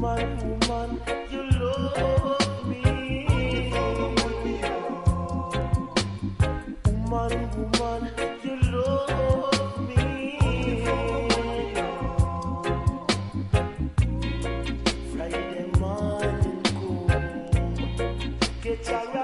woman, you love me. Woman, you love me. Friday morning, cool. Get your